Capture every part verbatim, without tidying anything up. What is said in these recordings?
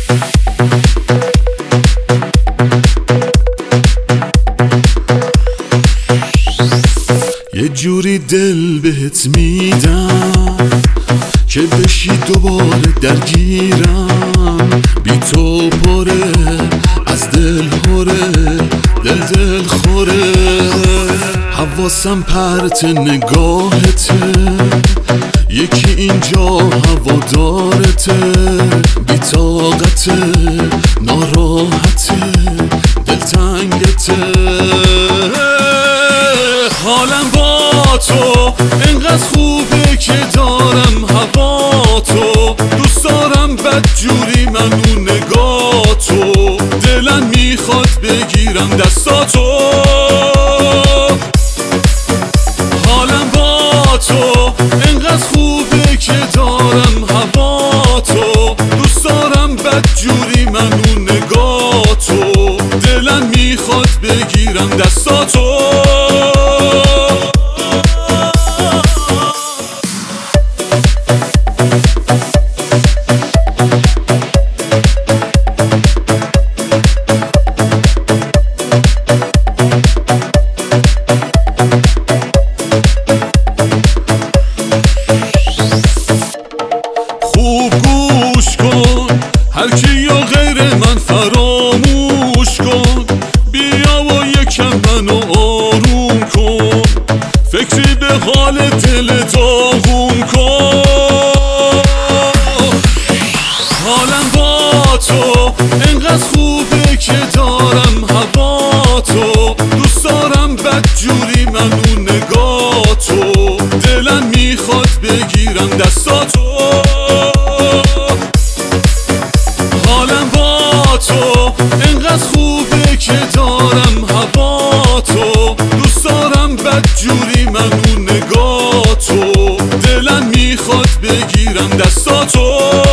یه جوری دل بهت میدم که بشی دوباره درگیرم، بی تو پره از دل هره، دل دل خوره. حواسم پرت نگاهته، یکی اینجا هوادارته، بی طاقته ناراحته دلتنگته. حالم با تو انقدر خوبه که دارم هوا تو، دوست دارم بدجوری من اون نگاه تو، دلم میخواد بگیرم دستاتو. حالم با تو انقدر خوبه که دارم هوا تو، دوست دارم بدجوری من اون نگاه تو، دلم میخواد بگیرم دستاتو. هر کی یا غیر من فراموش کن، بیا و یکم منو آروم کن، فکری به حال دل داغون کن. حالم با تو انقدر خوبه که دارم هوا تو، دوست دارم بدجوری من اون نگاه تو، دلم میخواد بگیرم دستاتو. حالم با تو انقدر خوبه که دارم هوا تو، دوست دارم بدجوری من اون نگاه تو، دلم میخواد بگیرم دستاتو.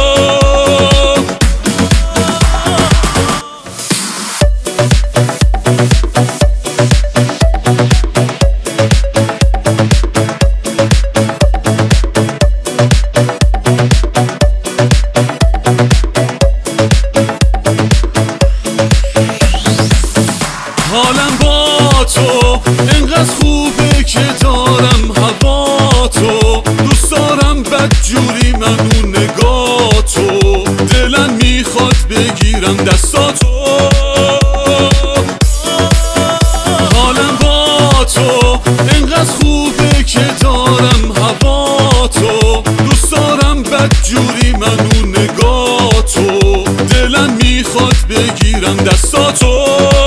حالم با تو انقدر خوبه که دارم هوا تو، دوست دارم بدجوری من اون نگاه تو، دلم میخواد بگیرم دستاتو. حالم با تو انقدر خوبه که دارم هوا تو، دوست دارم بدجوری من اون نگاه تو، دلم میخواد بگیرم دستاتو.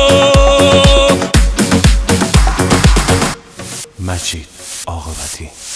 مجید عاقبتی.